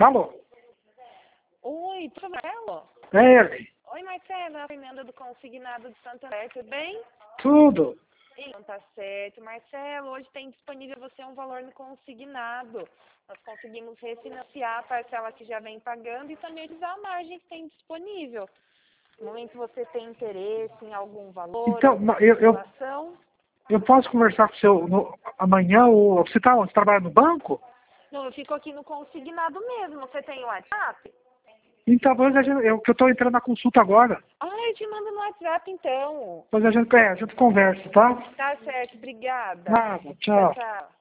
Alô? Oi, tudo Marcelo? É ele. Oi, Marcelo, é a Fernanda do Consignado de Santa André, tudo bem? Tudo. Então tá certo. Marcelo, hoje tem disponível você um valor no consignado. Nós conseguimos refinanciar a parcela que já vem pagando e também utilizar a margem que tem disponível. No momento você tem interesse em algum valor, Então, alguma eu situação? posso conversar com o seu amanhã? Ou você tá onde? Você trabalha no banco? Não, eu fico aqui no consignado mesmo. Você tem o WhatsApp? Então, pois que eu estou entrando na consulta agora. Ah, eu te mando no WhatsApp então. Pois a gente conversa, tá? Tá certo, obrigada. Nada, Tchau, tchau. tchau.